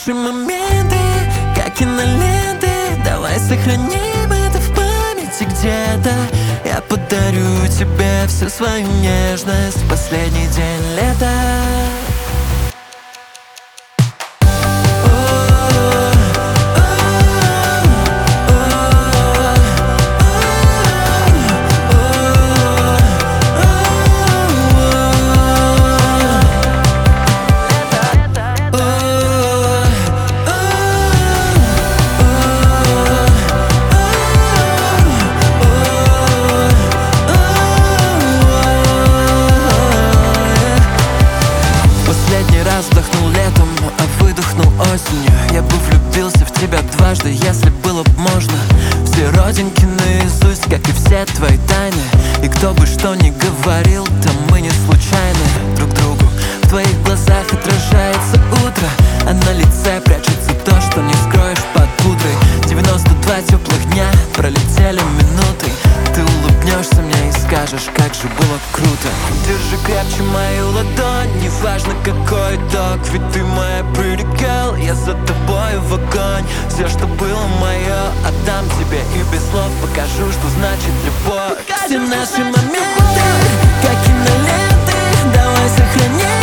наши моменты, как киноленты. Давай сохраним это в памяти где-то. Я подарю тебе всю свою нежность в последний день лета. Вздохнул летом, а выдохнул осенью. Я бы влюбился в тебя дважды, если было б можно. Все родинки наизусть, как и все твои тайны. И кто бы что ни говорил, то мы не случайны друг другу. В твоих глазах отражается утро, а на лице прячется то, что не скроешь под пудрой. 92 теплых дня, пролетели минуты. Ты улыбнешься мне и скажешь, как же было круто. Держи крепче мою ладонь, неважно какой итог, ведь ты моя pretty girl, я за тобой в огонь. Все, что было мое, отдам тебе и без слов покажу, что значит любовь. Все наши моменты, как киноленты, давай сохраним